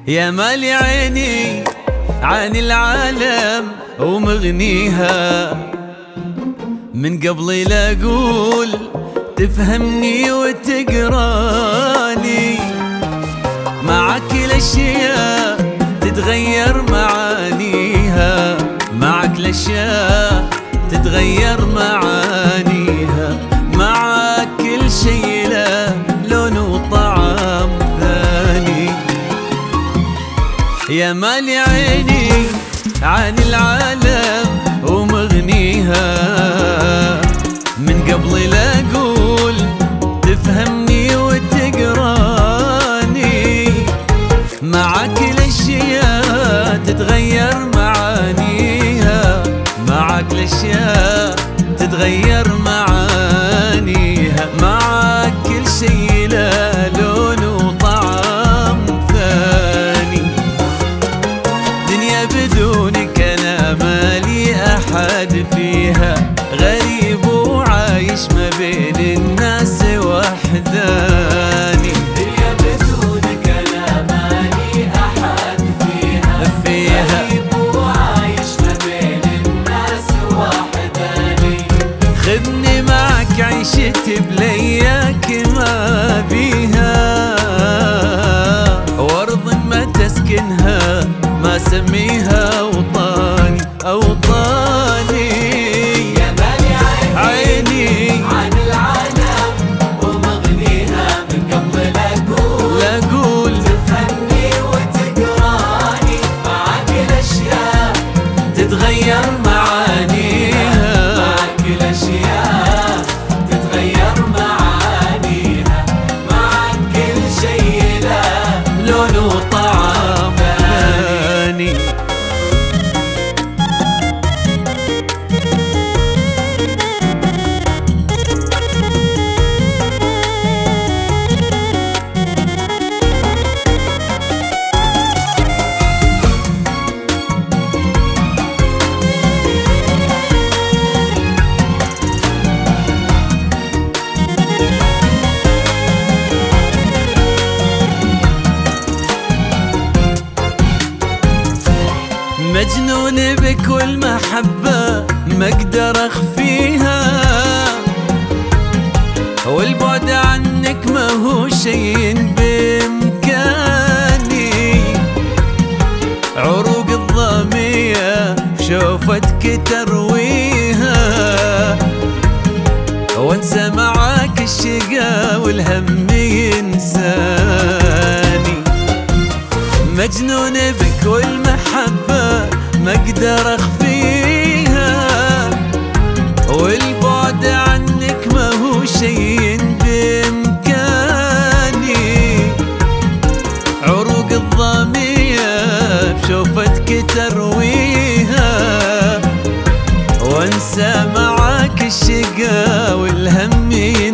يا مالي عيني عن العالم ومغنيها، من قبل لا أقول تفهمني وتقراني. معك الأشياء تتغير معانيها، معك الأشياء تتغير معانيها، معك كل شي له لون وطعم ثاني. يا مالي عيني عن العالم ومغنيها، من قبل لا أقول تفهمني وتقراني. معك الأشياء تتغير معانيها، معك الأشياء تتغير معانيها، معك كل شي له لون وطعم ثاني. دنيا بدونك أنا مالي أحد فيها، غريب وعايش ما بين الناس وحداني. دنيا بدونك أنا مالي أحد فيها، غريب وعايش ما بين الناس وحداني. خذني معك عيشتي بلياك ما بيها، وأرض ما تسكنها ما سميها أوطاني أوطاني. يا مالي عيني عن العالم ومغنيها، من قبل لا أقول تفهمني وتقراني. معك الأشياء تتغير معانيها، معك الأشياء تتغير معانيها، معك كل شي له لون وطعم ثاني. مجنون بك والمحبة ما اقدر اخفيها، والبعد عنك ما هو شي بامكاني. عروق الظامية في شوفتك ترويها، وانسى معاك الشقا والهم ينساني. مجنون بك والمحبة ما اقدر اخفيها، والبعد عنك ما هو شي بامكاني. عروق الظامية بشوفتك ترويها، وانسى معاك الشقا والهم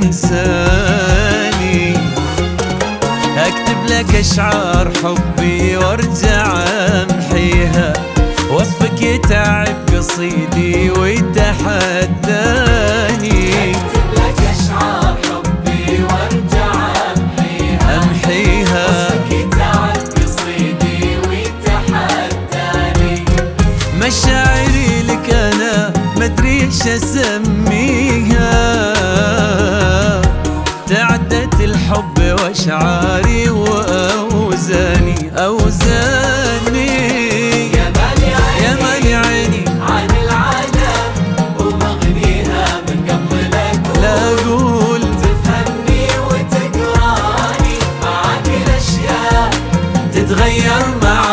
ينساني. اكتب لك اشعار حبي وارجع امحيها، وصفك يتعب قصيدي ويتحداني. أكتب لك أشعار حبي وارجع أمحيها، وصفك يتعب قصيدي ويتحداني. مشاعري لك انا مدري ايش اسميها، تعدت الحب واشعاري واوزاني اوزاني. يا مالي عيني عن العالم ومغنيها، من قبل لا أقول تفهمني وتقراني. معك الأشياء تتغير معانيها،